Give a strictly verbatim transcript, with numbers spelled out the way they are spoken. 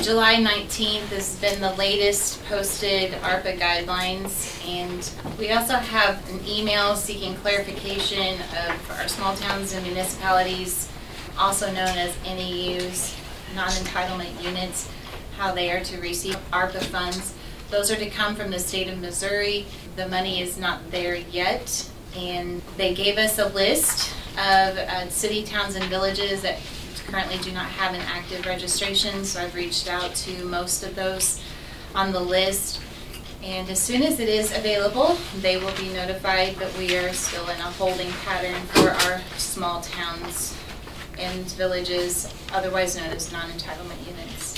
July nineteenth has been the latest posted ARPA guidelines, and we also have an email seeking clarification of our small towns and municipalities, also known as N E Us, non-entitlement units, how they are to receive ARPA funds. Those are to come from the state of Missouri. The money is not there yet, and they gave us a list of uh, city, towns, and villages that currently do not have an active registration, so I've reached out to most of those on the list. And as soon as it is available, they will be notified, but we are still in a holding pattern for our small towns and villages, otherwise known as non-entitlement units.